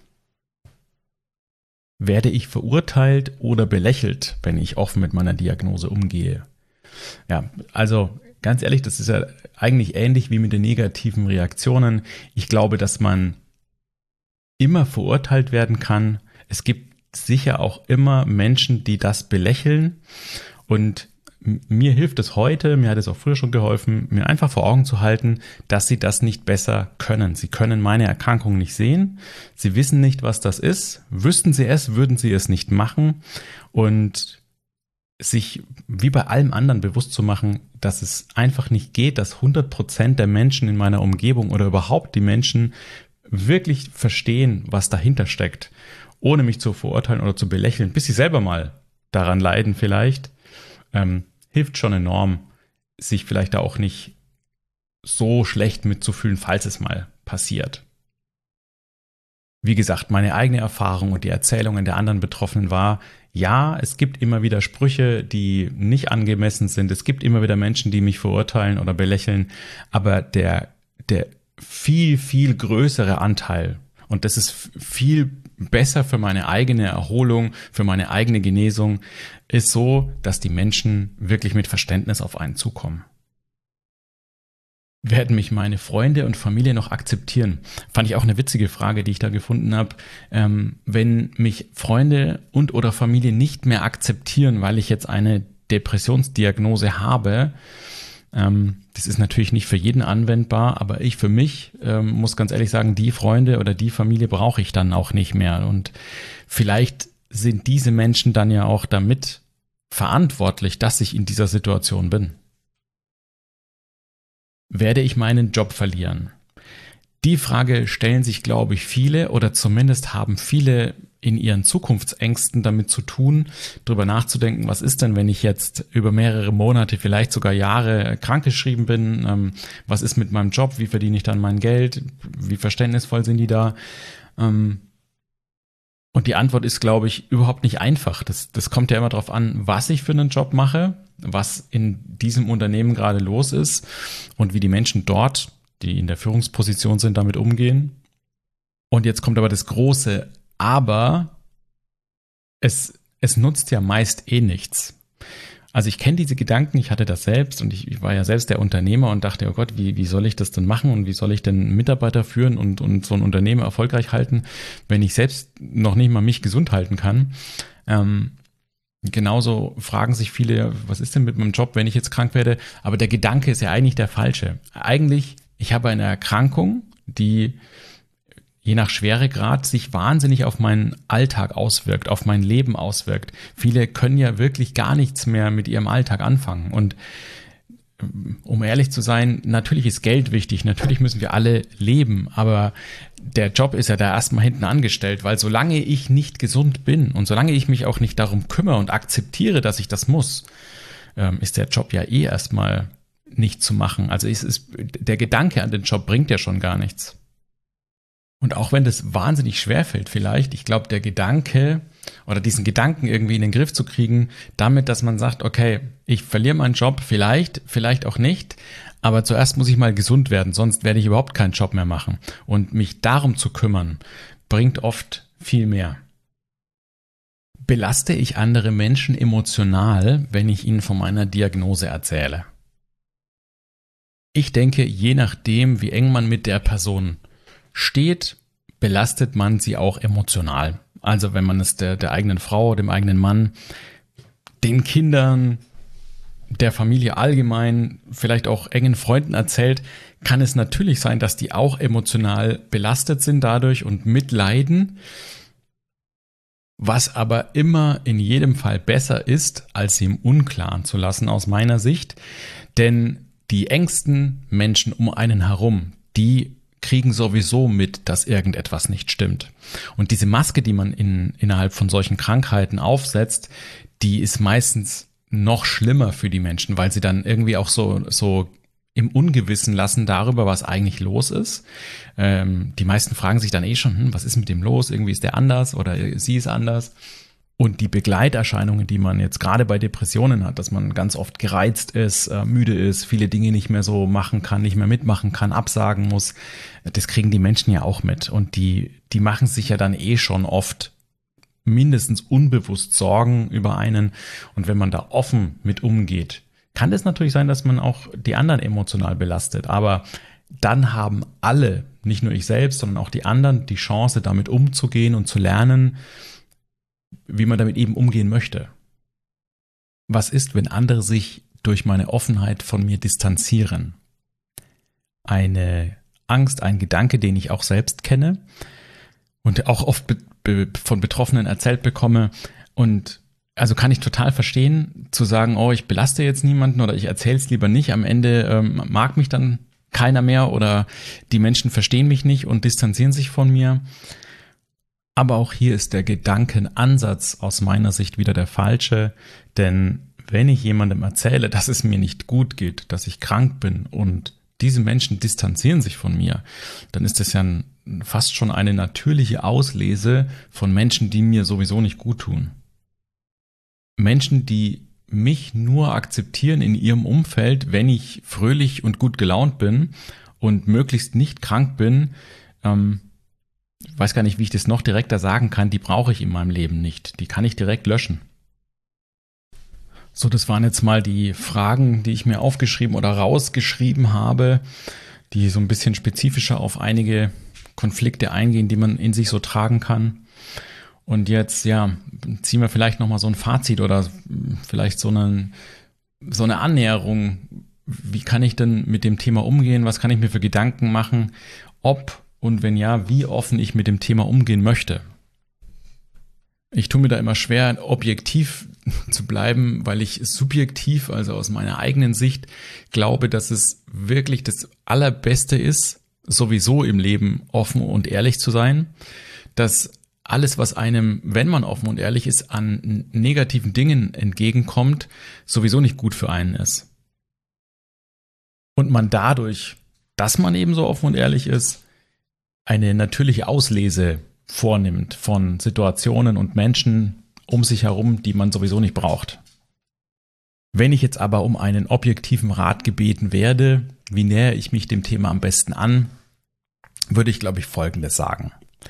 Werde ich verurteilt oder belächelt, wenn ich offen mit meiner Diagnose umgehe? Ja, also ganz ehrlich, das ist ja eigentlich ähnlich wie mit den negativen Reaktionen. Ich glaube, dass man immer verurteilt werden kann. Es gibt sicher auch immer Menschen, die das belächeln. Und mir hilft es heute, mir hat es auch früher schon geholfen, mir einfach vor Augen zu halten, dass sie das nicht besser können. Sie können meine Erkrankung nicht sehen. Sie wissen nicht, was das ist. Wüssten sie es, würden sie es nicht machen. Und sich wie bei allem anderen bewusst zu machen, dass es einfach nicht geht, dass hundert Prozent der Menschen in meiner Umgebung oder überhaupt die Menschen wirklich verstehen, was dahinter steckt, ohne mich zu verurteilen oder zu belächeln, bis sie selber mal daran leiden vielleicht, ähm, hilft schon enorm, sich vielleicht da auch nicht so schlecht mitzufühlen, falls es mal passiert. Wie gesagt, meine eigene Erfahrung und die Erzählungen der anderen Betroffenen war, ja, es gibt immer wieder Sprüche, die nicht angemessen sind. Es gibt immer wieder Menschen, die mich verurteilen oder belächeln. Aber der, der viel, viel größere Anteil, Und das ist viel besser für meine eigene Erholung, für meine eigene Genesung, ist so, dass die Menschen wirklich mit Verständnis auf einen zukommen. Werden mich meine Freunde und Familie noch akzeptieren? Fand ich auch eine witzige Frage, die ich da gefunden habe. Ähm, wenn mich Freunde und oder Familie nicht mehr akzeptieren, weil ich jetzt eine Depressionsdiagnose habe, ähm, das ist natürlich nicht für jeden anwendbar, aber ich für mich ähm, muss ganz ehrlich sagen, die Freunde oder die Familie brauche ich dann auch nicht mehr. Und vielleicht sind diese Menschen dann ja auch damit verantwortlich, dass ich in dieser Situation bin. Werde ich meinen Job verlieren? Die Frage stellen sich, glaube ich, viele oder zumindest haben viele in ihren Zukunftsängsten damit zu tun, darüber nachzudenken, was ist denn, wenn ich jetzt über mehrere Monate, vielleicht sogar Jahre krankgeschrieben bin? Ähm, was ist mit meinem Job? Wie verdiene ich dann mein Geld? Wie verständnisvoll sind die da? Ähm, und die Antwort ist, glaube ich, überhaupt nicht einfach. Das, das kommt ja immer darauf an, was ich für einen Job mache, was in diesem Unternehmen gerade los ist und wie die Menschen dort, die in der Führungsposition sind, damit umgehen. Und jetzt kommt aber das große Aber, es, es nutzt ja meist eh nichts. Also ich kenne diese Gedanken, ich hatte das selbst und ich, ich war ja selbst der Unternehmer und dachte, oh Gott, wie, wie soll ich das denn machen und wie soll ich denn Mitarbeiter führen und, und so ein Unternehmen erfolgreich halten, wenn ich selbst noch nicht mal mich gesund halten kann. Ähm, genauso fragen sich viele, was ist denn mit meinem Job, wenn ich jetzt krank werde? Aber der Gedanke ist ja eigentlich der falsche. Eigentlich, ich habe eine Erkrankung, die je nach Schweregrad sich wahnsinnig auf meinen Alltag auswirkt, auf mein Leben auswirkt. Viele können ja wirklich gar nichts mehr mit ihrem Alltag anfangen. Und um ehrlich zu sein, natürlich ist Geld wichtig, natürlich müssen wir alle leben, aber der Job ist ja da erstmal hinten angestellt, weil solange ich nicht gesund bin und solange ich mich auch nicht darum kümmere und akzeptiere, dass ich das muss, ist der Job ja eh erstmal nicht zu machen. Also es ist, der Gedanke an den Job bringt ja schon gar nichts. Und auch wenn das wahnsinnig schwerfällt vielleicht, ich glaube, der Gedanke oder diesen Gedanken irgendwie in den Griff zu kriegen, damit, dass man sagt, okay, ich verliere meinen Job vielleicht, vielleicht auch nicht, aber zuerst muss ich mal gesund werden, sonst werde ich überhaupt keinen Job mehr machen. Und mich darum zu kümmern, bringt oft viel mehr. Belaste ich andere Menschen emotional, wenn ich ihnen von meiner Diagnose erzähle? Ich denke, je nachdem, wie eng man mit der Person steht, belastet man sie auch emotional. Also wenn man es der, der eigenen Frau, dem eigenen Mann, den Kindern, der Familie allgemein, vielleicht auch engen Freunden erzählt, kann es natürlich sein, dass die auch emotional belastet sind dadurch und mitleiden, was aber immer in jedem Fall besser ist, als sie im Unklaren zu lassen aus meiner Sicht. Denn die engsten Menschen um einen herum, die kriegen sowieso mit, dass irgendetwas nicht stimmt. Und diese Maske, die man in, innerhalb von solchen Krankheiten aufsetzt, die ist meistens noch schlimmer für die Menschen, weil sie dann irgendwie auch so, so im Ungewissen lassen darüber, was eigentlich los ist. Ähm, die meisten fragen sich dann eh schon, hm, was ist mit dem los? Irgendwie ist der anders oder sie ist anders. Und die Begleiterscheinungen, die man jetzt gerade bei Depressionen hat, dass man ganz oft gereizt ist, äh, müde ist, viele Dinge nicht mehr so machen kann, nicht mehr mitmachen kann, absagen muss, das kriegen die Menschen ja auch mit. Und die, die machen sich ja dann eh schon oft mindestens unbewusst Sorgen über einen. Und wenn man da offen mit umgeht, kann es natürlich sein, dass man auch die anderen emotional belastet. Aber dann haben alle, nicht nur ich selbst, sondern auch die anderen, die Chance, damit umzugehen und zu lernen, wie man damit eben umgehen möchte. Was ist, wenn andere sich durch meine Offenheit von mir distanzieren? Eine Angst, ein Gedanke, den ich auch selbst kenne und auch oft be- be- von Betroffenen erzählt bekomme. Und also kann ich total verstehen, zu sagen, oh, ich belaste jetzt niemanden oder ich erzähle es lieber nicht. Am Ende ähm, mag mich dann keiner mehr oder die Menschen verstehen mich nicht und distanzieren sich von mir. Aber auch hier ist der Gedankenansatz aus meiner Sicht wieder der falsche, denn wenn ich jemandem erzähle, dass es mir nicht gut geht, dass ich krank bin und diese Menschen distanzieren sich von mir, dann ist das ja ein, fast schon eine natürliche Auslese von Menschen, die mir sowieso nicht gut tun. Menschen, die mich nur akzeptieren in ihrem Umfeld, wenn ich fröhlich und gut gelaunt bin und möglichst nicht krank bin, ähm, weiß gar nicht, wie ich das noch direkter sagen kann, die brauche ich in meinem Leben nicht. Die kann ich direkt löschen. So, das waren jetzt mal die Fragen, die ich mir aufgeschrieben oder rausgeschrieben habe, die so ein bisschen spezifischer auf einige Konflikte eingehen, die man in sich so tragen kann. Und jetzt, ja, ziehen wir vielleicht nochmal so ein Fazit oder vielleicht so eine, so eine Annäherung. Wie kann ich denn mit dem Thema umgehen? Was kann ich mir für Gedanken machen? Ob und wenn ja, wie offen ich mit dem Thema umgehen möchte. Ich tue mir da immer schwer, objektiv zu bleiben, weil ich subjektiv, also aus meiner eigenen Sicht, glaube, dass es wirklich das Allerbeste ist, sowieso im Leben offen und ehrlich zu sein, dass alles, was einem, wenn man offen und ehrlich ist, an negativen Dingen entgegenkommt, sowieso nicht gut für einen ist. Und man dadurch, dass man eben so offen und ehrlich ist, eine natürliche Auslese vornimmt von Situationen und Menschen um sich herum, die man sowieso nicht braucht. Wenn ich jetzt aber um einen objektiven Rat gebeten werde, wie nähere ich mich dem Thema am besten an, würde ich, glaube ich, Folgendes sagen.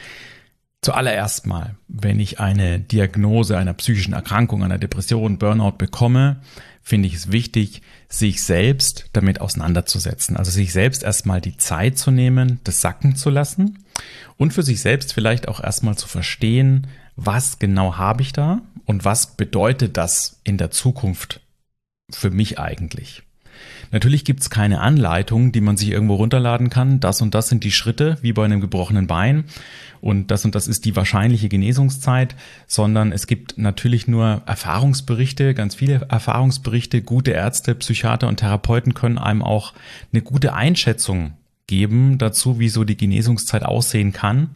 Zuallererst mal, wenn ich eine Diagnose einer psychischen Erkrankung, einer Depression, Burnout bekomme, finde ich es wichtig, sich selbst damit auseinanderzusetzen. Also sich selbst erstmal die Zeit zu nehmen, das sacken zu lassen und für sich selbst vielleicht auch erstmal zu verstehen, was genau habe ich da und was bedeutet das in der Zukunft für mich eigentlich. Natürlich gibt es keine Anleitung, die man sich irgendwo runterladen kann. Das und das sind die Schritte, wie bei einem gebrochenen Bein. Und das und das ist die wahrscheinliche Genesungszeit, sondern es gibt natürlich nur Erfahrungsberichte, ganz viele Erfahrungsberichte. Gute Ärzte, Psychiater und Therapeuten können einem auch eine gute Einschätzung geben dazu, wie so die Genesungszeit aussehen kann.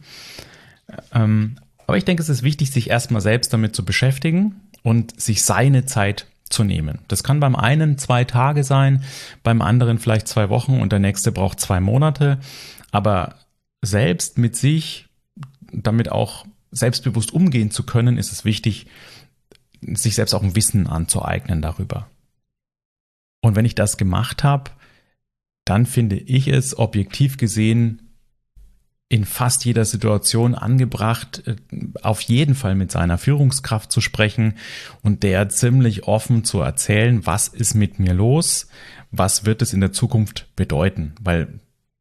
Ähm, aber ich denke, es ist wichtig, sich erstmal selbst damit zu beschäftigen und sich seine Zeit zu nehmen. Das kann beim einen zwei Tage sein, beim anderen vielleicht zwei Wochen und der nächste braucht zwei Monate. Aber selbst mit sich, damit auch selbstbewusst umgehen zu können, ist es wichtig, sich selbst auch ein Wissen anzueignen darüber. Und wenn ich das gemacht habe, dann finde ich es objektiv gesehen in fast jeder Situation angebracht, auf jeden Fall mit seiner Führungskraft zu sprechen und der ziemlich offen zu erzählen, was ist mit mir los, was wird es in der Zukunft bedeuten, weil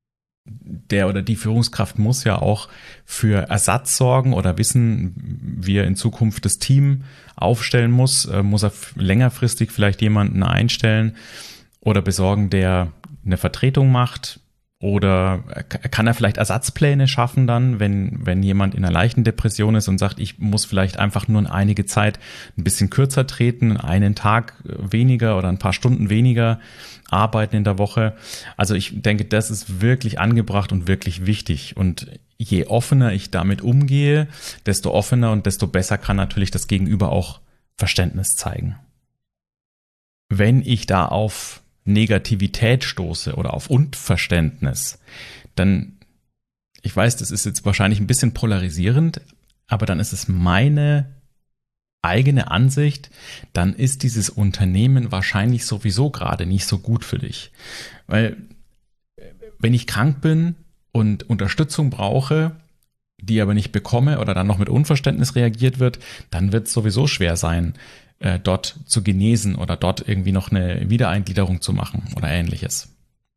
der oder die Führungskraft muss ja auch für Ersatz sorgen oder wissen, wie er in Zukunft das Team aufstellen muss, muss er längerfristig vielleicht jemanden einstellen oder besorgen, der eine Vertretung macht. Oder kann er vielleicht Ersatzpläne schaffen dann, wenn, wenn jemand in einer leichten Depression ist und sagt, ich muss vielleicht einfach nur in einige Zeit ein bisschen kürzer treten, einen Tag weniger oder ein paar Stunden weniger arbeiten in der Woche. Also ich denke, das ist wirklich angebracht und wirklich wichtig. Und je offener ich damit umgehe, desto offener und desto besser kann natürlich das Gegenüber auch Verständnis zeigen. Wenn ich da auf Negativität stoße oder auf Unverständnis, dann, ich weiß, das ist jetzt wahrscheinlich ein bisschen polarisierend, aber dann ist es meine eigene Ansicht, dann ist dieses Unternehmen wahrscheinlich sowieso gerade nicht so gut für dich. Weil wenn ich krank bin und Unterstützung brauche, die aber nicht bekomme oder dann noch mit Unverständnis reagiert wird, dann wird es sowieso schwer sein, dort zu genesen oder dort irgendwie noch eine Wiedereingliederung zu machen oder ähnliches.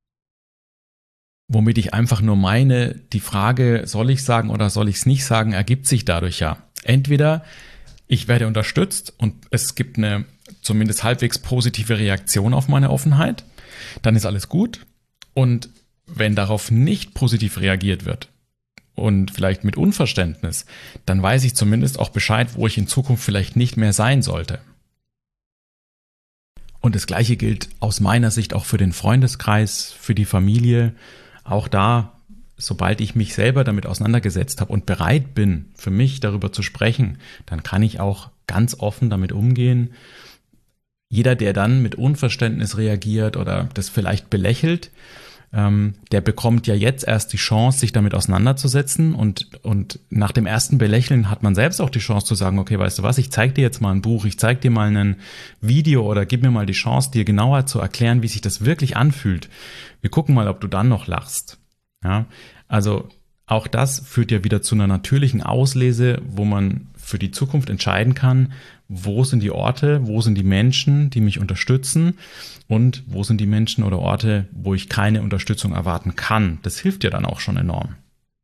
Womit ich einfach nur meine, die Frage, soll ich sagen oder soll ich es nicht sagen, ergibt sich dadurch ja. Entweder ich werde unterstützt und es gibt eine zumindest halbwegs positive Reaktion auf meine Offenheit, dann ist alles gut. Und wenn darauf nicht positiv reagiert wird und vielleicht mit Unverständnis, dann weiß ich zumindest auch Bescheid, wo ich in Zukunft vielleicht nicht mehr sein sollte. Und das Gleiche gilt aus meiner Sicht auch für den Freundeskreis, für die Familie. Auch da, sobald ich mich selber damit auseinandergesetzt habe und bereit bin, für mich darüber zu sprechen, dann kann ich auch ganz offen damit umgehen. Jeder, der dann mit Unverständnis reagiert oder das vielleicht belächelt, ähm, der bekommt ja jetzt erst die Chance, sich damit auseinanderzusetzen und, und nach dem ersten Belächeln hat man selbst auch die Chance zu sagen, okay, weißt du was, ich zeig dir jetzt mal ein Buch, ich zeig dir mal ein Video oder gib mir mal die Chance, dir genauer zu erklären, wie sich das wirklich anfühlt. Wir gucken mal, ob du dann noch lachst. Ja, also Auch das führt ja wieder zu einer natürlichen Auslese, wo man für die Zukunft entscheiden kann, wo sind die Orte, wo sind die Menschen, die mich unterstützen und wo sind die Menschen oder Orte, wo ich keine Unterstützung erwarten kann. Das hilft ja dann auch schon enorm.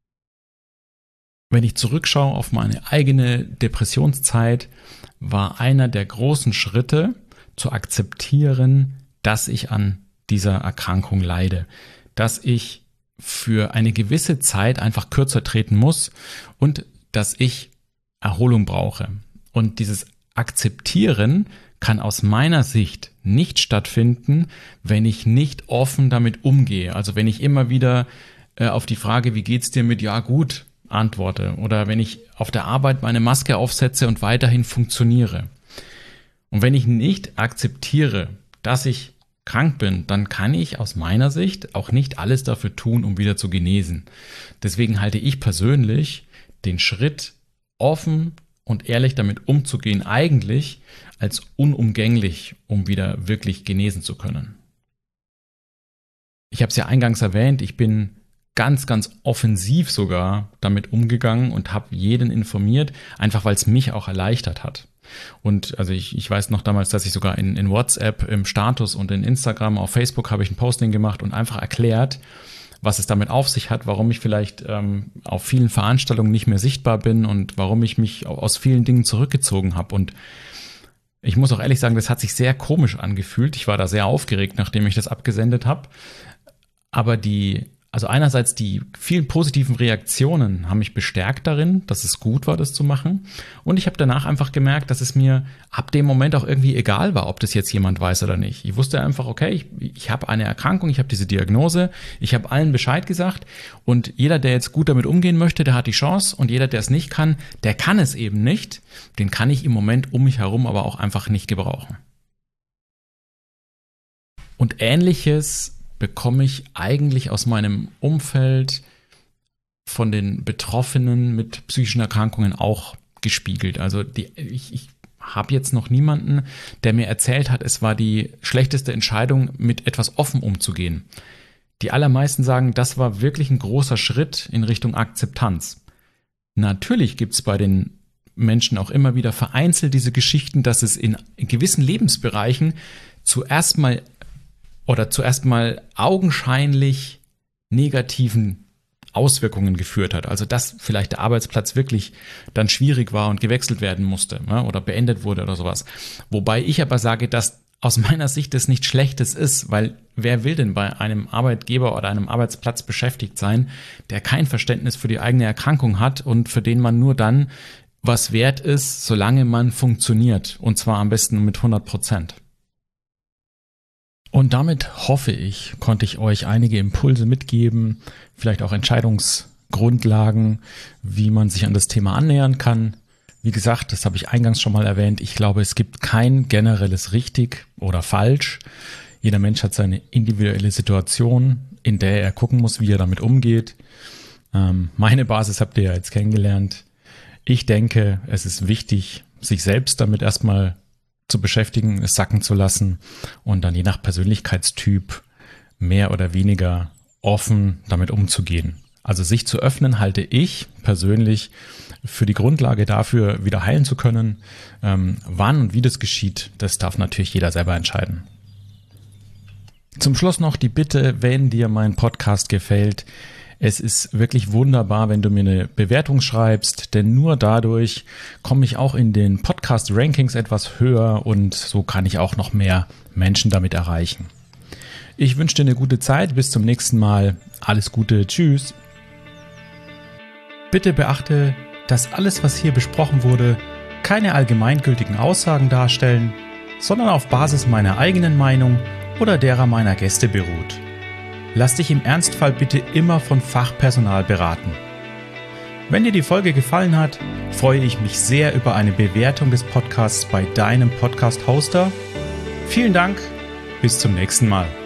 Wenn ich zurückschaue auf meine eigene Depressionszeit, war einer der großen Schritte zu akzeptieren, dass ich an dieser Erkrankung leide, dass ich für eine gewisse Zeit einfach kürzer treten muss und dass ich Erholung brauche. Und dieses Akzeptieren kann aus meiner Sicht nicht stattfinden, wenn ich nicht offen damit umgehe. Also wenn ich immer wieder äh, auf die Frage, wie geht's dir mit ja gut, antworte. Oder wenn ich auf der Arbeit meine Maske aufsetze und weiterhin funktioniere. Und wenn ich nicht akzeptiere, dass ich krank bin, dann kann ich aus meiner Sicht auch nicht alles dafür tun, um wieder zu genesen. Deswegen halte ich persönlich den Schritt offen und ehrlich damit umzugehen eigentlich als unumgänglich, um wieder wirklich genesen zu können. Ich habe es ja eingangs erwähnt, ich bin ganz, ganz offensiv sogar damit umgegangen und habe jeden informiert, einfach weil es mich auch erleichtert hat. Und also ich, ich weiß noch damals, dass ich sogar in, in WhatsApp im Status und in Instagram, auf Facebook habe ich ein Posting gemacht und einfach erklärt, was es damit auf sich hat, warum ich vielleicht ähm, auf vielen Veranstaltungen nicht mehr sichtbar bin und warum ich mich aus vielen Dingen zurückgezogen habe. Und ich muss auch ehrlich sagen, das hat sich sehr komisch angefühlt. Ich war da sehr aufgeregt, nachdem ich das abgesendet habe. Aber die Also einerseits die vielen positiven Reaktionen haben mich bestärkt darin, dass es gut war, das zu machen. Und ich habe danach einfach gemerkt, dass es mir ab dem Moment auch irgendwie egal war, ob das jetzt jemand weiß oder nicht. Ich wusste einfach, okay, ich, ich habe eine Erkrankung, ich habe diese Diagnose, ich habe allen Bescheid gesagt und jeder, der jetzt gut damit umgehen möchte, der hat die Chance und jeder, der es nicht kann, der kann es eben nicht. Den kann ich im Moment um mich herum aber auch einfach nicht gebrauchen. Und Ähnliches bekomme ich eigentlich aus meinem Umfeld von den Betroffenen mit psychischen Erkrankungen auch gespiegelt. Also die, ich, ich habe jetzt noch niemanden, der mir erzählt hat, es war die schlechteste Entscheidung, mit etwas offen umzugehen. Die allermeisten sagen, das war wirklich ein großer Schritt in Richtung Akzeptanz. Natürlich gibt es bei den Menschen auch immer wieder vereinzelt diese Geschichten, dass es in gewissen Lebensbereichen zuerst mal oder zuerst mal augenscheinlich negativen Auswirkungen geführt hat. Also dass vielleicht der Arbeitsplatz wirklich dann schwierig war und gewechselt werden musste, ja, oder beendet wurde oder sowas. Wobei ich aber sage, dass aus meiner Sicht das nichts Schlechtes ist, weil wer will denn bei einem Arbeitgeber oder einem Arbeitsplatz beschäftigt sein, der kein Verständnis für die eigene Erkrankung hat und für den man nur dann was wert ist, solange man funktioniert, und zwar am besten mit hundert Prozent. Und damit hoffe ich, konnte ich euch einige Impulse mitgeben, vielleicht auch Entscheidungsgrundlagen, wie man sich an das Thema annähern kann. Wie gesagt, das habe ich eingangs schon mal erwähnt, ich glaube, es gibt kein generelles richtig oder falsch. Jeder Mensch hat seine individuelle Situation, in der er gucken muss, wie er damit umgeht. Ähm, meine Basis habt ihr ja jetzt kennengelernt. Ich denke, es ist wichtig, sich selbst damit erstmal zu beschäftigen, es sacken zu lassen und dann je nach Persönlichkeitstyp mehr oder weniger offen damit umzugehen. Also sich zu öffnen, halte ich persönlich für die Grundlage dafür, wieder heilen zu können. Ähm, wann und wie das geschieht, das darf natürlich jeder selber entscheiden. Zum Schluss noch die Bitte, wenn dir mein Podcast gefällt, es ist wirklich wunderbar, wenn du mir eine Bewertung schreibst, denn nur dadurch komme ich auch in den Podcast-Rankings etwas höher und so kann ich auch noch mehr Menschen damit erreichen. Ich wünsche dir eine gute Zeit, bis zum nächsten Mal. Alles Gute, tschüss. Bitte beachte, dass alles, was hier besprochen wurde, keine allgemeingültigen Aussagen darstellen, sondern auf Basis meiner eigenen Meinung oder derer meiner Gäste beruht. Lass dich im Ernstfall bitte immer von Fachpersonal beraten. Wenn dir die Folge gefallen hat, freue ich mich sehr über eine Bewertung des Podcasts bei deinem Podcast-Hoster. Vielen Dank, bis zum nächsten Mal.